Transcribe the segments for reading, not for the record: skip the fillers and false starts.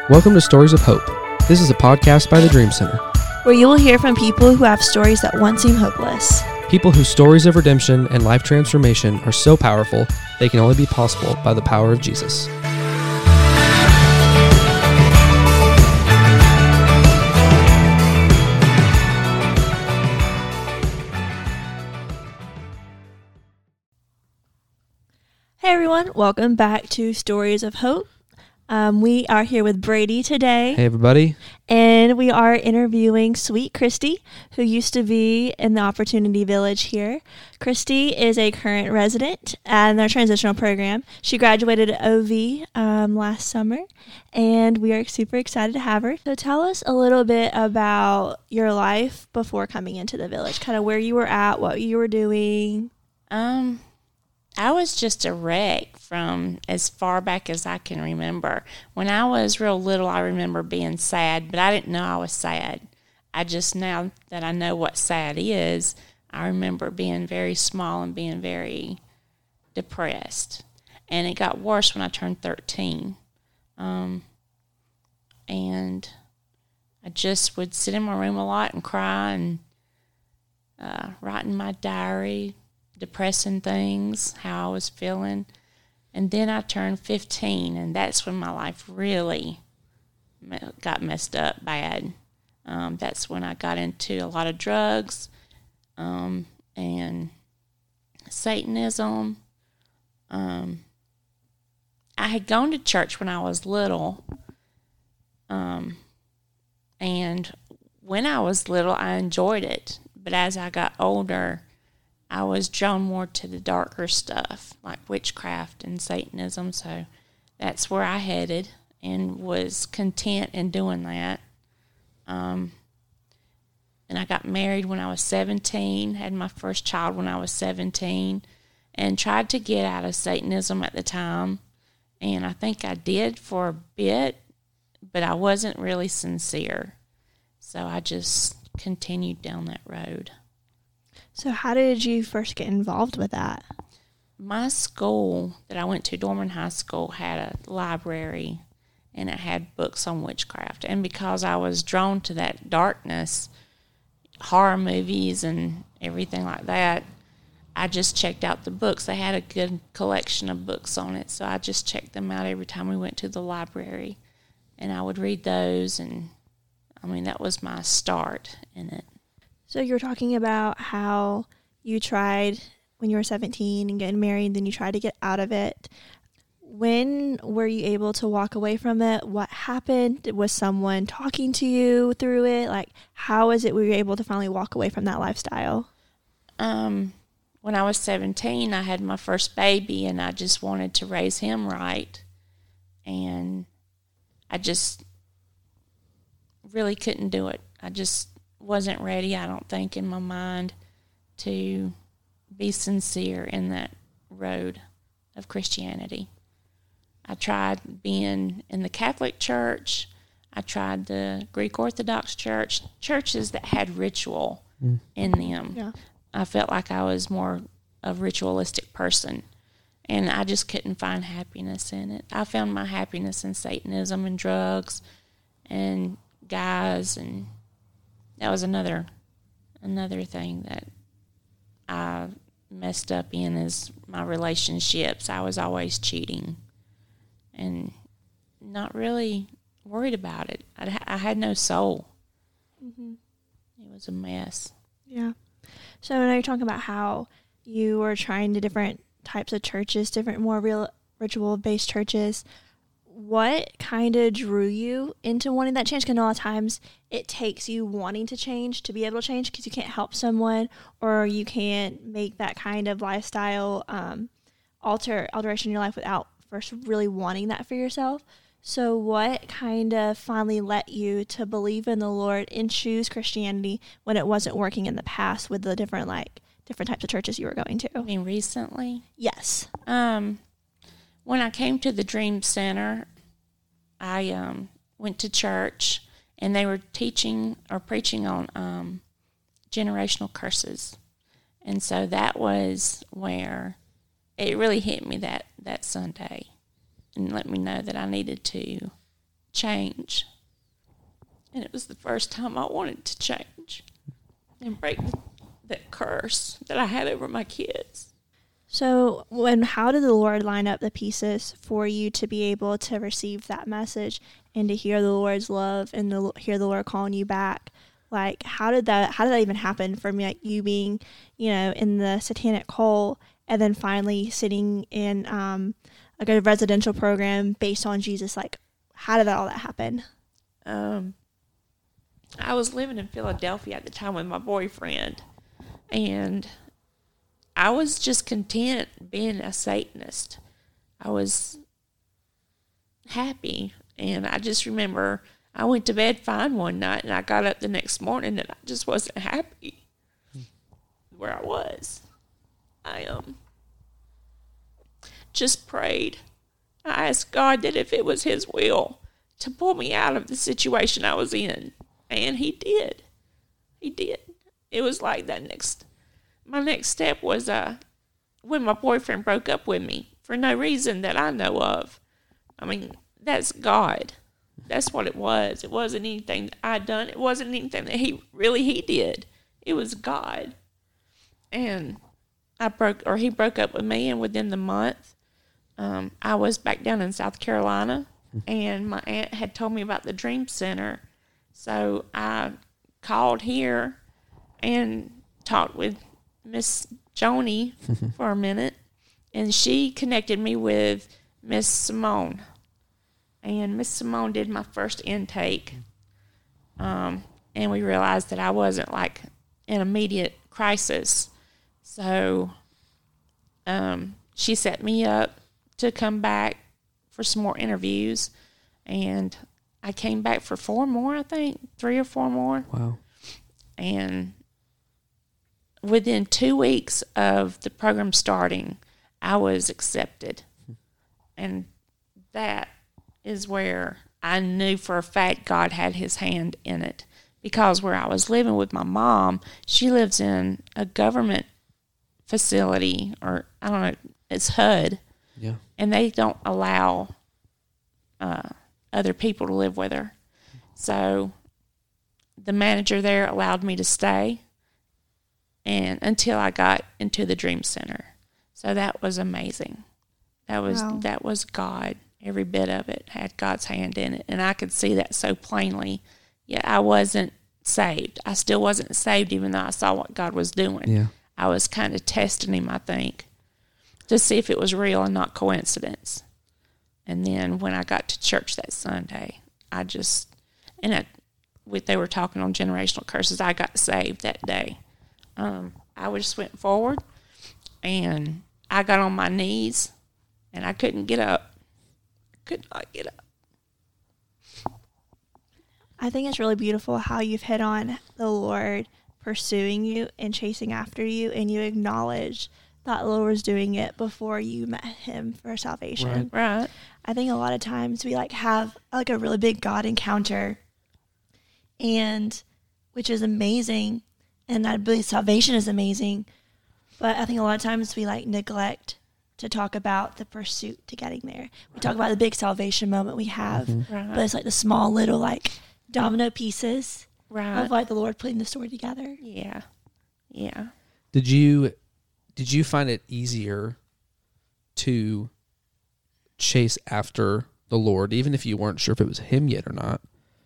Welcome to Stories of Hope. This is a podcast by the Dream Center. Where you will hear from people who have stories that once seemed hopeless. People whose stories of redemption and life transformation are so powerful, they can only be possible by the power of Jesus. Hey everyone, welcome back to Stories of Hope. We are here with Brady today. Hey everybody. And we are interviewing Sweet Christy, who used to be in the Opportunity Village here. Christy is a current resident in their transitional program. She graduated at OV last summer, and we are super excited to have her. So tell us a little bit about your life before coming into the village, kind of where you were at, what you were doing. I was just a wreck from as far back as I can remember. When I was real little, I remember being sad, but I didn't know I was sad. Now that I know what sad is, I remember being very small and being very depressed. And it got worse when I turned 13. And I just would sit in my room a lot and cry and write in my diary, depressing things, how I was feeling. And then I turned 15, and that's when my life really got messed up bad. That's when I got into a lot of drugs and Satanism. I had gone to church when I was little, and when I was little, I enjoyed it. But as I got older, I was drawn more to the darker stuff, like witchcraft and Satanism, so that's where I headed and was content in doing that. And I got married when I was 17, had my first child when I was 17, and tried to get out of Satanism at the time, and I think I did for a bit, but I wasn't really sincere, so I just continued down that road. So how did you first get involved with that? My school that I went to, Dorman High School, had a library, and it had books on witchcraft. And because I was drawn to that darkness, horror movies and everything like that, I just checked out the books. They had a good collection of books on it, so I just checked them out every time we went to the library. And I would read those, and, that was my start in it. So you were talking about how you tried when you were 17 and getting married, then you tried to get out of it. When were you able to walk away from it? What happened? Was someone talking to you through it? Like, how is it we were able to finally walk away from that lifestyle? When I was 17, I had my first baby, and I just wanted to raise him right. And I just really couldn't do it. I just wasn't ready, I don't think, in my mind to be sincere in that road of Christianity. I tried being in the Catholic Church. I tried the Greek Orthodox Church, churches that had ritual in them. Yeah. I felt like I was more a ritualistic person, and I just couldn't find happiness in it. I found my happiness in Satanism and drugs and guys, and that was another thing that I messed up in is my relationships. I was always cheating and not really worried about it. I had no soul. Mm-hmm. It was a mess. Yeah. So now you're talking about how you were trying to different types of churches, different more real ritual-based churches. What kind of drew you into wanting that change? Because a lot of times it takes you wanting to change to be able to change, because you can't help someone, or you can't make that kind of lifestyle alteration in your life without first really wanting that for yourself. So what kind of finally led you to believe in the Lord and choose Christianity when it wasn't working in the past with the different types of churches you were going to? Recently? Yes. When I came to the Dream Center, I went to church, and they were teaching or preaching on generational curses. And so that was where it really hit me that Sunday and let me know that I needed to change. And it was the first time I wanted to change and break that curse that I had over my kids. So how did the Lord line up the pieces for you to be able to receive that message and to hear the Lord's love and to hear the Lord calling you back? Like, how did that even happen for me? Like, you being, in the satanic hole and then finally sitting in like a residential program based on Jesus. Like, how did all that happen? I was living in Philadelphia at the time with my boyfriend, and I was just content being a Satanist. I was happy, and I just remember I went to bed fine one night, and I got up the next morning, and I just wasn't happy where I was. I just prayed. I asked God that if it was His will to pull me out of the situation I was in, and He did. He did. It was like my next step was when my boyfriend broke up with me for no reason that I know of. I mean, that's God. That's what it was. It wasn't anything that I'd done. It wasn't anything that he did. It was God. And he broke up with me, and within the month, I was back down in South Carolina, and my aunt had told me about the Dream Center. So I called here and talked with Miss Joni for a minute, and she connected me with Miss Simone. And Miss Simone did my first intake, and we realized that I wasn't like in immediate crisis. So she set me up to come back for some more interviews, and I came back for 4 more, I think, 3 or 4 more. Wow. And within 2 weeks of the program starting, I was accepted. And that is where I knew for a fact God had His hand in it. Because where I was living with my mom, she lives in a government facility, or I don't know, it's HUD. Yeah. And they don't allow other people to live with her. So the manager there allowed me to stay and until I got into the Dream Center. So that was amazing. That was God. Every bit of it had God's hand in it. And I could see that so plainly. Yet I wasn't saved. I still wasn't saved even though I saw what God was doing. Yeah. I was kind of testing Him, I think, to see if it was real and not coincidence. And then when I got to church that Sunday, they were talking on generational curses, I got saved that day. I just went forward, and I got on my knees, and I couldn't get up. Could not get up. I think it's really beautiful how you've hit on the Lord pursuing you and chasing after you, and you acknowledge that the Lord was doing it before you met Him for salvation. Right. I think a lot of times we have a really big God encounter, and which is amazing, and I believe salvation is amazing, but I think a lot of times we neglect to talk about the pursuit to getting there. We talk about the big salvation moment we have, but it's the small little domino pieces of the Lord putting the story together. Yeah. Yeah. Did you find it easier to chase after the Lord, even if you weren't sure if it was Him yet or not,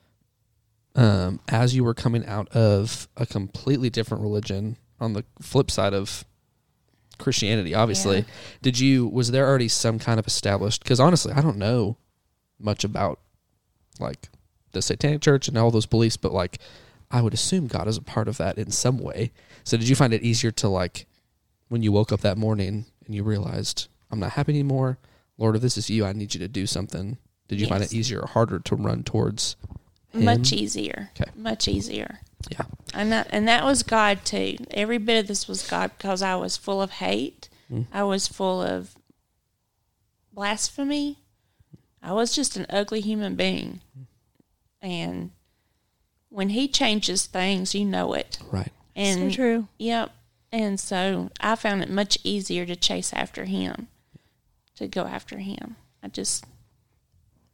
as you were coming out of a completely different religion on the flip side of Christianity, obviously? Yeah. Was there already some kind of established, because honestly, I don't know much about the Satanic Church and all those beliefs, but I would assume God is a part of that in some way. So did you find it easier to when you woke up that morning and you realized, I'm not happy anymore, Lord, if this is you, I need you to do something? Did you find it easier or harder to run towards Him? Much easier. Okay. Much easier. Yeah. And that was God too. Every bit of this was God, because I was full of hate. I was full of blasphemy. I was just an ugly human being. And when He changes things, you know it. Right. And so true. Yep. And so I found it much easier to chase after Him, to go after Him.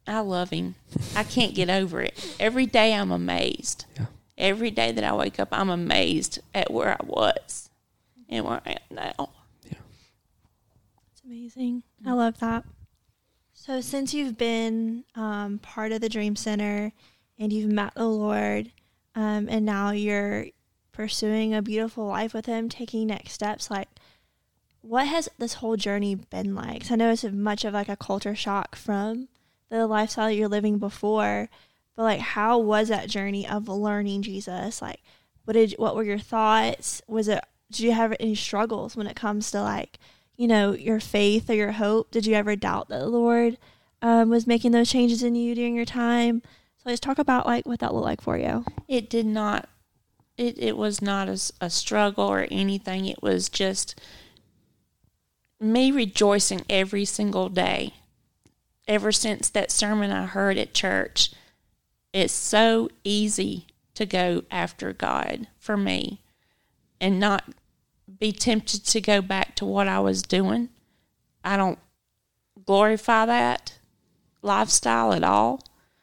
I love him. I can't get over it. Every day I'm amazed. Yeah. Every day that I wake up, I'm amazed at where I was and where I am now. Yeah. It's amazing. I love that. So since you've been part of the Dream Center and you've met the Lord, and now you're pursuing a beautiful life with him, taking next steps, like, what has this whole journey been like? 'Cause I know it's much of like a culture shock from the lifestyle you're living before, but like, how was that journey of learning Jesus? Like, what were your thoughts? Did you have any struggles when it comes to like, you know, your faith or your hope? Did you ever doubt that the Lord was making those changes in you during your time? So let's talk about like what that looked like for you. It did not, it was not a struggle or anything. It was just me rejoicing every single day. Ever since that sermon I heard at church, it's so easy to go after God for me and not be tempted to go back to what I was doing. I don't glorify that lifestyle at all.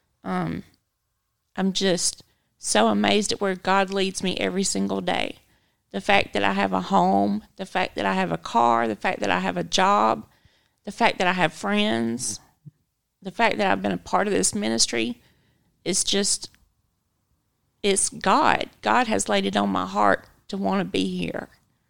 I'm just so amazed at where God leads me every single day. The fact that I have a home, the fact that I have a car, the fact that I have a job, the fact that I have friends, the fact that I've been a part of this ministry, it's God. God has laid it on my heart to want to be here.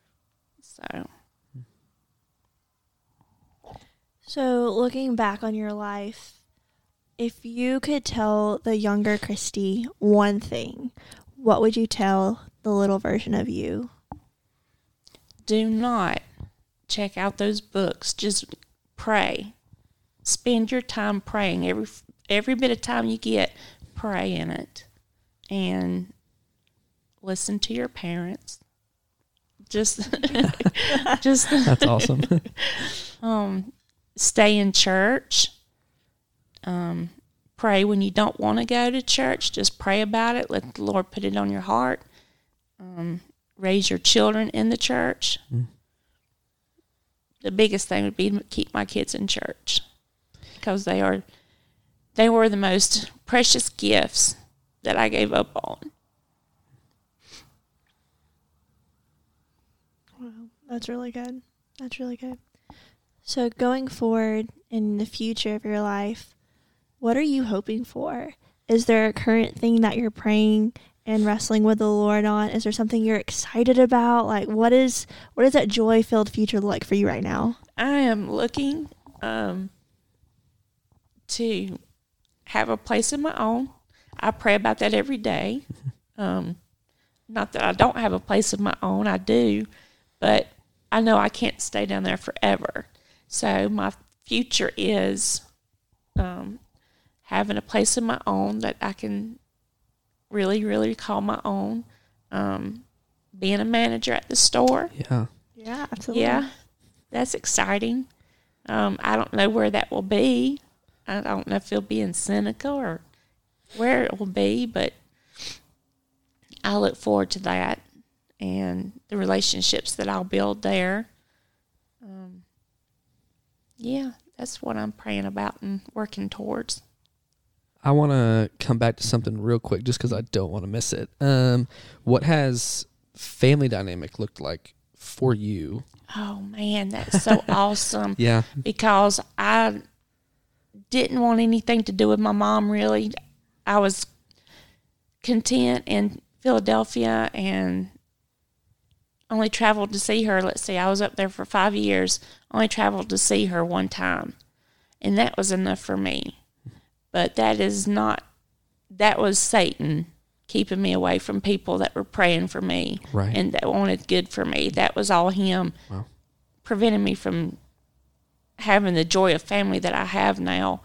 So looking back on your life, if you could tell the younger Christy one thing, what would you tell the little version of you? Do not check out those books. Just pray. Spend your time praying. Every bit of time you get, pray in it. And listen to your parents. Just That's awesome. Stay in church. Pray when you don't want to go to church. Just pray about it. Let the Lord put it on your heart. Raise your children in the church. The biggest thing would be to keep my kids in church, because they were the most precious gifts that I gave up on. Wow, that's really good. That's really good. So going forward in the future of your life, what are you hoping for? Is there a current thing that you're praying and wrestling with the Lord on? Is there something you're excited about? Like, what does that joy-filled future look like for you right now? I am looking to have a place of my own. I pray about that every day. Not that I don't have a place of my own, I do, but I know I can't stay down there forever. So my future is having a place of my own that I can really, really call my own. Being a manager at the store. Yeah, absolutely. Yeah, that's exciting. I don't know where that will be. I don't know if it'll be in Seneca or where it will be, but I look forward to that and the relationships that I'll build there. Yeah, that's what I'm praying about and working towards. I want to come back to something real quick just because I don't want to miss it. What has family dynamic looked like for you? Oh, man, that's so awesome. Yeah. Because I didn't want anything to do with my mom, really. I was content in Philadelphia and only traveled to see her. Let's see, I was up there for 5 years, only traveled to see her one time. And that was enough for me. But that was Satan keeping me away from people that were praying for me, right, and that wanted good for me. That was all him. Wow. Preventing me from having the joy of family that I have now.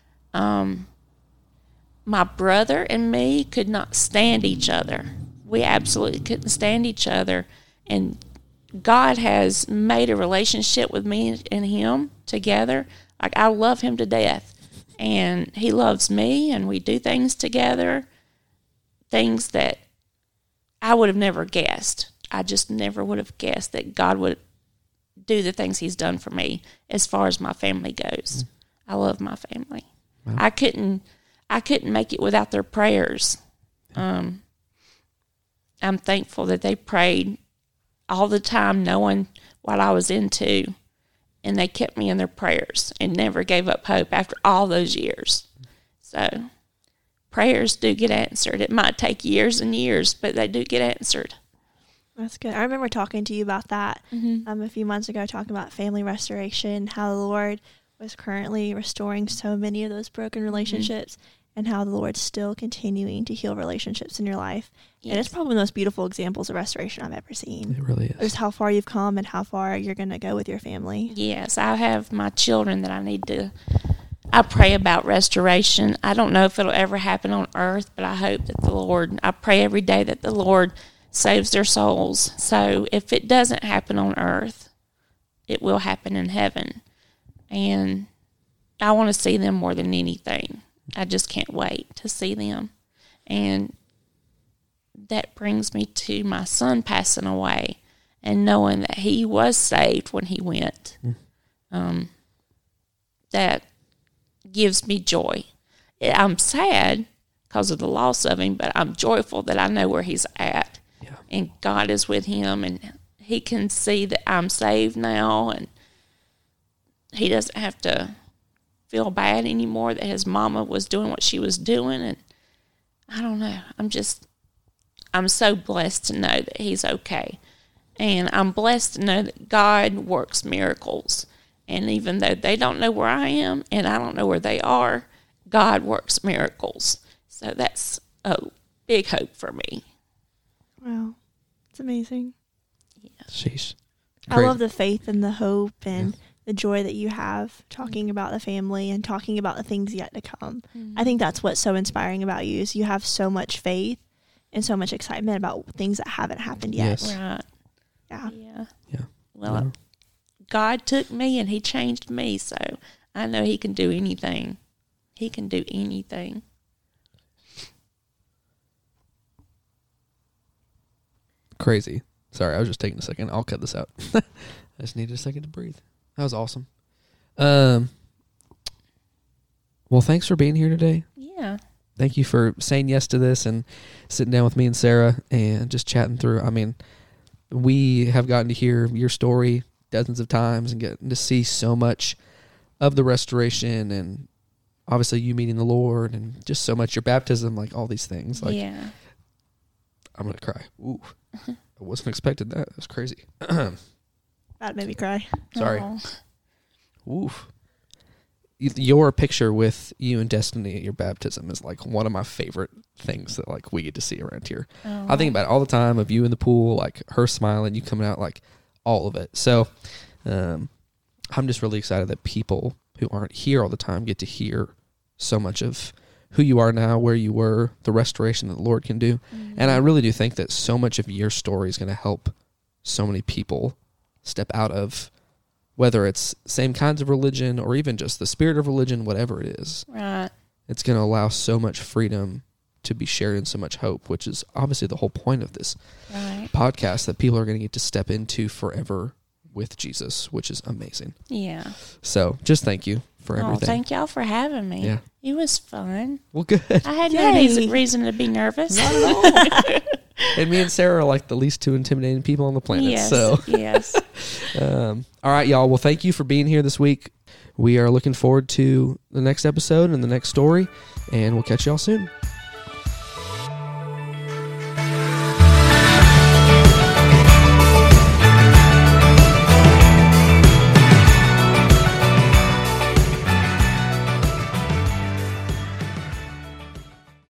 My brother and me could not stand each other. We absolutely couldn't stand each other. And God has made a relationship with me and him together. Like, I love him to death. And he loves me, and we do things together, things that I would have never guessed. I just never would have guessed that God would do the things he's done for me as far as my family goes. I love my family. Wow. I couldn't make it without their prayers. I'm thankful that they prayed all the time, knowing what I was into, and they kept me in their prayers and never gave up hope after all those years. So prayers do get answered. It might take years and years, but they do get answered. That's good. I remember talking to you about that a few months ago, talking about family restoration, how the Lord was currently restoring so many of those broken relationships, and how the Lord's still continuing to heal relationships in your life. Yes. And it's probably one of the most beautiful examples of restoration I've ever seen. It really is. Just how far you've come and how far you're going to go with your family. Yes, I have my children that I pray about restoration. I don't know if it'll ever happen on earth, but I hope that I pray every day that the Lord saves their souls. So if it doesn't happen on earth, it will happen in heaven. And I want to see them more than anything. I just can't wait to see them. And that brings me to my son passing away and knowing that he was saved when he went. That gives me joy. I'm sad because of the loss of him, but I'm joyful that I know where he's at. Yeah. And God is with him, and he can see that I'm saved now, and he doesn't have to feel bad anymore that his mama was doing what she was doing. And I don't know. I'm so blessed to know that he's okay. And I'm blessed to know that God works miracles. And even though they don't know where I am and I don't know where they are, God works miracles. So that's a big hope for me. Wow. It's amazing. Sheesh. I love the faith and the hope and the joy that you have talking about the family and talking about the things yet to come. I think that's what's so inspiring about you is you have so much faith and so much excitement about things that haven't happened yet. Yes. Right. Yeah. Yeah. Well, God took me and he changed me, so I know he can do anything. He can do anything. Crazy. Sorry, I was just taking a second. I'll cut this out. I just needed a second to breathe. That was awesome. Well, thanks for being here today. Yeah. Thank you for saying yes to this and sitting down with me and Sarah and just chatting through. I mean, we have gotten to hear your story dozens of times and getting to see so much of the restoration and obviously you meeting the Lord and just so much your baptism, like all these things. Like, yeah. I'm going to cry. Ooh, I wasn't expecting that. That was crazy. That made me cry. Sorry. Oh. Oof. Your picture with you and Destiny at your baptism is like one of my favorite things that like we get to see around here. Oh. I think about it all the time of you in the pool, like her smiling, you coming out, like all of it. So I'm just really excited that people who aren't here all the time get to hear so much of who you are now, where you were, the restoration that the Lord can do. Mm-hmm. And I really do think that so much of your story is going to help so many people step out of whether it's same kinds of religion or even just the spirit of religion, whatever it is. Right. It's going to allow so much freedom to be shared and so much hope, which is obviously the whole point of this podcast, that people are going to get to step into forever with Jesus, which is amazing. Yeah. So just thank you for everything. Oh, thank y'all for having me. Yeah. It was fun. Well, good. I had no reason to be nervous. Not at all. And me and Sarah are like the least two intimidating people on the planet. Yes. So, Yes. all right, y'all. Well, thank you for being here this week. We are looking forward to the next episode and the next story, and we'll catch y'all soon.